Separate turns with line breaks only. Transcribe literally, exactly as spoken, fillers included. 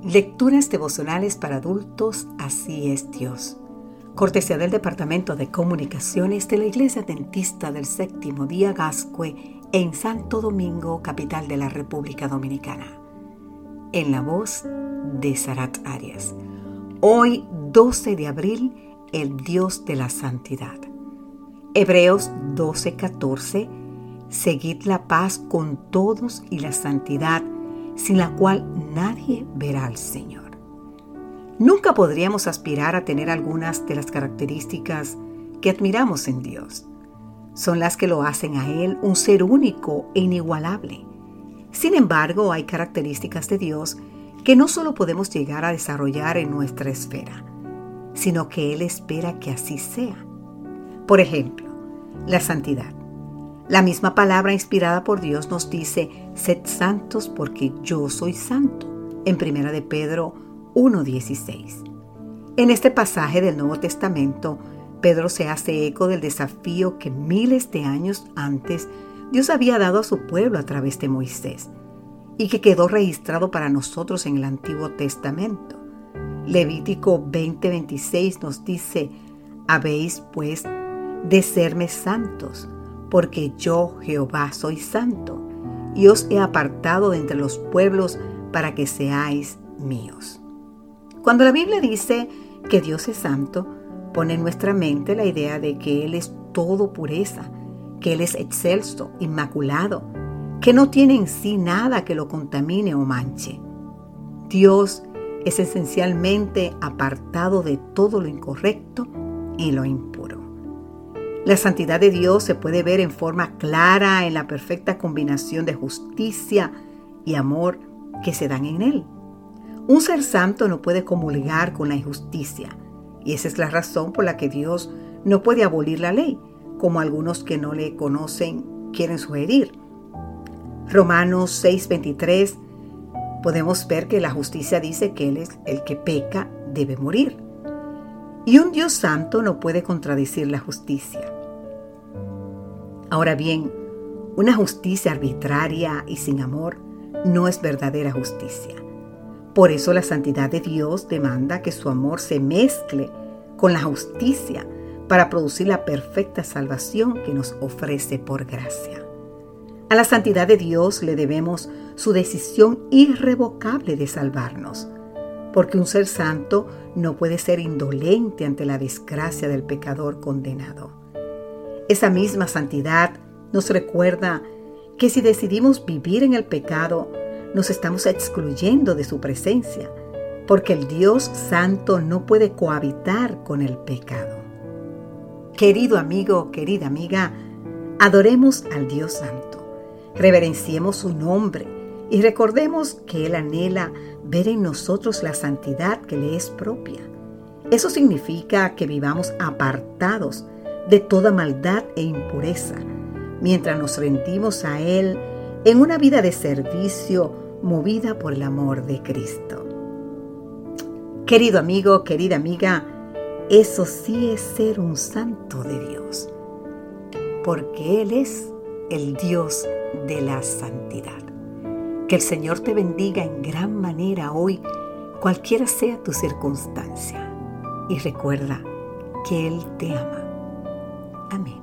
Lecturas devocionales para adultos, Así es Dios. Cortesía del Departamento de Comunicaciones de la Iglesia Adventista del Séptimo Día Gascue en Santo Domingo, capital de la República Dominicana. En la voz de Sarat Arias. Hoy, doce de abril, el Dios de la Santidad. Hebreos doce catorce. Seguid la paz con todos y la santidad, sin la cual nadie verá al Señor. Nunca podríamos aspirar a tener algunas de las características que admiramos en Dios. Son las que lo hacen a Él un ser único e inigualable. Sin embargo, hay características de Dios que no solo podemos llegar a desarrollar en nuestra esfera, sino que Él espera que así sea. Por ejemplo, la santidad. La misma palabra inspirada por Dios nos dice: sed santos porque yo soy santo, en primera de Pedro uno dieciséis. En este pasaje del Nuevo Testamento, Pedro se hace eco del desafío que miles de años antes Dios había dado a su pueblo a través de Moisés y que quedó registrado para nosotros en el Antiguo Testamento. Levítico veinte veintiséis nos dice: habéis pues de serme santos, porque yo, Jehová, soy santo, y os he apartado de entre los pueblos para que seáis míos. Cuando la Biblia dice que Dios es santo, pone en nuestra mente la idea de que Él es todo pureza, que Él es excelso, inmaculado, que no tiene en sí nada que lo contamine o manche. Dios es esencialmente apartado de todo lo incorrecto y lo impuro. La santidad de Dios se puede ver en forma clara en la perfecta combinación de justicia y amor que se dan en Él. Un ser santo no puede comulgar con la injusticia, y esa es la razón por la que Dios no puede abolir la ley, como algunos que no le conocen quieren sugerir. Romanos seis veintitrés, podemos ver que la justicia dice que Él es el que peca debe morir. Y un Dios santo no puede contradecir la justicia. Ahora bien, una justicia arbitraria y sin amor no es verdadera justicia. Por eso la santidad de Dios demanda que su amor se mezcle con la justicia para producir la perfecta salvación que nos ofrece por gracia. A la santidad de Dios le debemos su decisión irrevocable de salvarnos, porque un ser santo no puede ser indolente ante la desgracia del pecador condenado. Esa misma santidad nos recuerda que si decidimos vivir en el pecado, nos estamos excluyendo de su presencia, porque el Dios santo no puede cohabitar con el pecado. Querido amigo, querida amiga, adoremos al Dios santo, reverenciemos su nombre y recordemos que Él anhela ver en nosotros la santidad que le es propia. Eso significa que vivamos apartados de toda maldad e impureza, mientras nos rendimos a Él en una vida de servicio movida por el amor de Cristo. Querido amigo, querida amiga, eso sí es ser un santo de Dios, porque Él es el Dios de la santidad. Que el Señor te bendiga en gran manera hoy, cualquiera sea tu circunstancia. Y recuerda que Él te ama. Amén.